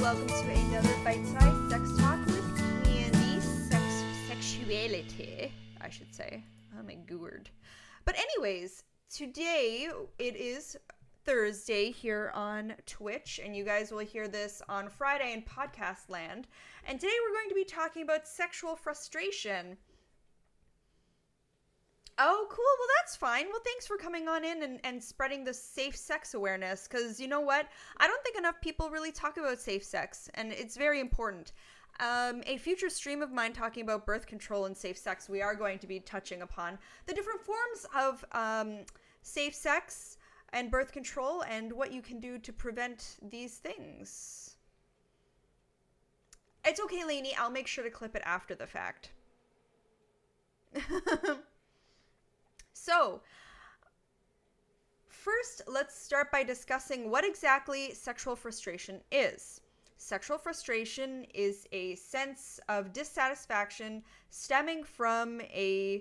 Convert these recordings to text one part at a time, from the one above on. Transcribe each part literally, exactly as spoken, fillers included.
welcome to another bite-sized sex talk with Candy. Sex, sexuality, I should say. I'm a gourd. But anyways, today it is Thursday here on Twitch, and you guys will hear this on Friday in podcast land. And today we're going to be talking about sexual frustration. Oh, cool. Well, that's fine. Well, thanks for coming on in and, and spreading the safe sex awareness, because you know what? I don't think enough people really talk about safe sex, and it's very important. Um, a future stream of mine talking about birth control and safe sex, we are going to be touching upon the different forms of um, safe sex and birth control and what you can do to prevent these things. It's okay, Lainey. I'll make sure to clip it after the fact. So, first, let's start by discussing what exactly sexual frustration is. Sexual frustration is a sense of dissatisfaction stemming from a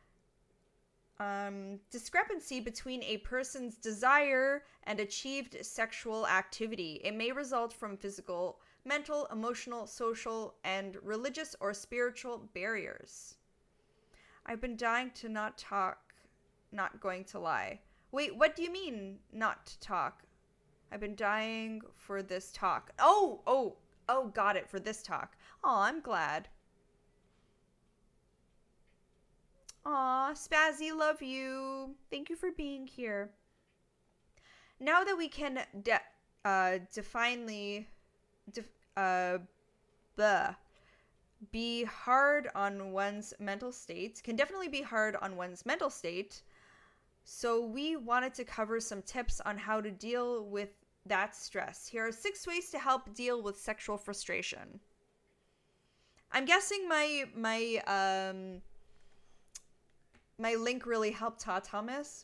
um, discrepancy between a person's desire and achieved sexual activity. It may result from physical, mental, emotional, social, and religious or spiritual barriers. I've been dying to not talk. Not going to lie. Wait, what do you mean, not to talk? I've been dying for this talk. Oh, oh, oh, got it, for this talk. Aw, I'm glad. Aw, Spazzy, love you. Thank you for being here. Now that we can de- uh, definely, def- uh, blah, be hard on one's mental state, can definitely be hard on one's mental state. So we wanted to cover some tips on how to deal with that stress. Here are six ways to help deal with sexual frustration. I'm guessing my my um my link really helped, huh, Thomas?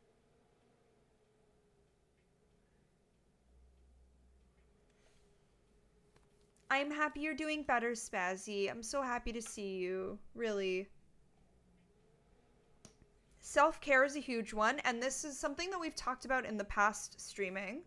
I'm happy you're doing better, Spazzy. I'm so happy to see you. Really. Self-care is a huge one, and this is something that we've talked about in the past streaming.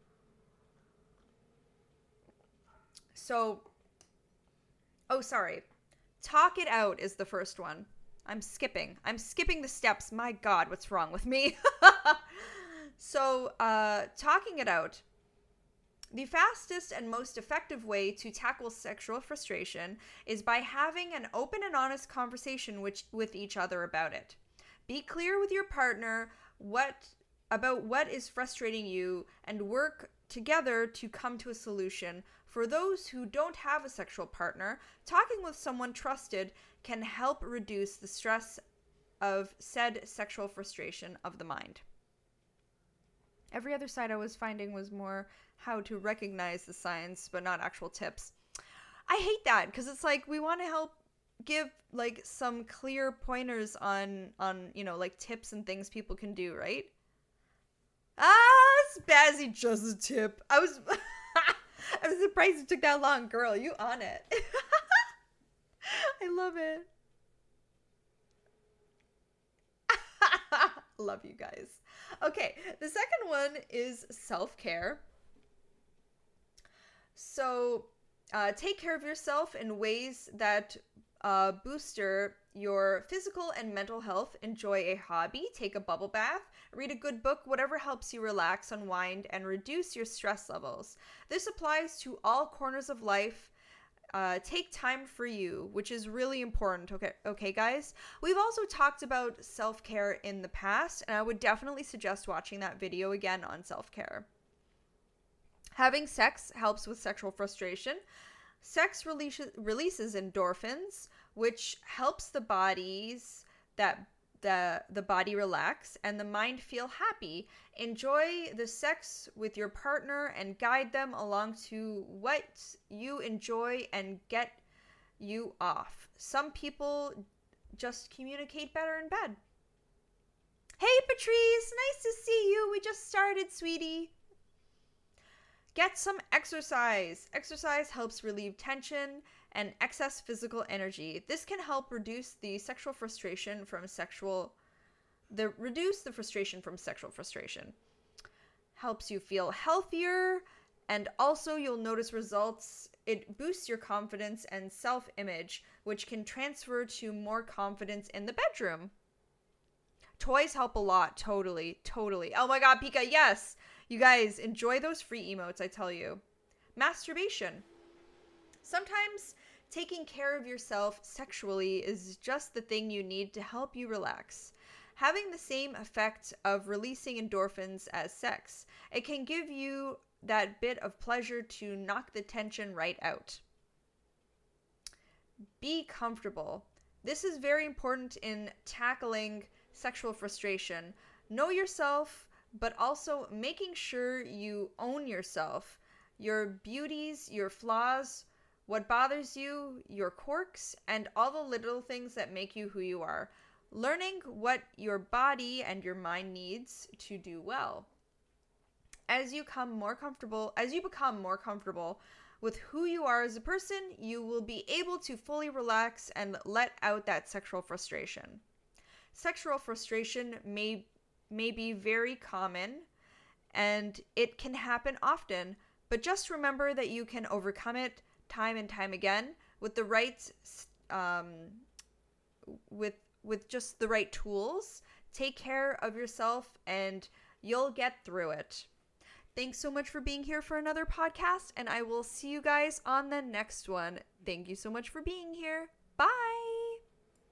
So, oh, sorry. Talk it out is the first one. I'm skipping. I'm skipping the steps. My God, what's wrong with me? So, uh, talking it out. The fastest and most effective way to tackle sexual frustration is by having an open and honest conversation with, with each other about it. Be clear with your partner what about what is frustrating you and work together to come to a solution. For those who don't have a sexual partner, talking with someone trusted can help reduce the stress of said sexual frustration of the mind. Every other site I was finding was more how to recognize the signs, but not actual tips. I hate that, because it's like we want to help give like some clear pointers on on you know like tips and things people can do, right? Ah, Spazzy, just a tip. I was I was surprised it took that long. Girl, you on it. I love it. Love you guys. Okay, the second one is self-care. So uh, take care of yourself in ways that Uh, booster your physical and mental health. Enjoy a hobby, take a bubble bath, read a good book, whatever helps you relax, unwind, and reduce your stress levels. This applies to all corners of life. Uh, take time for you, which is really important. Okay, okay, guys. We've also talked about self-care in the past, and I would definitely suggest watching that video again on self-care. Having sex helps with sexual frustration. Sex releases, releases endorphins, which helps the bodies that the the body relax and the mind feel happy. Enjoy the sex with your partner and guide them along to what you enjoy and get you off. Some people just communicate better in bed. Hey, Patrice, nice to see you. We just started, sweetie. Get some exercise. Exercise helps relieve tension and excess physical energy. This can help reduce the sexual frustration from sexual the reduce the frustration from sexual frustration. Helps you feel healthier And also you'll notice results. It boosts your confidence and self-image, which can transfer to more confidence in the bedroom. Toys help a lot. Totally. Totally. Oh my god, Pika, yes! You guys, enjoy those free emotes, I tell you. Masturbation. Sometimes taking care of yourself sexually is just the thing you need to help you relax. Having the same effect of releasing endorphins as sex, it can give you that bit of pleasure to knock the tension right out. Be comfortable. This is very important in tackling sexual frustration. Know yourself, but also making sure you own yourself, your beauties, your flaws, what bothers you, your quirks, and all the little things that make you who you are. Learning what your body and your mind needs to do well. As you come more comfortable, as you become more comfortable with who you are as a person, you will be able to fully relax and let out that sexual frustration. Sexual frustration may may be very common and it can happen often, but just remember that you can overcome it time and time again with the right um with with just the right tools. Take care of yourself and you'll get through it. Thanks so much for being here for another podcast, and I will see you guys on the next one. Thank you so much for being here. Bye!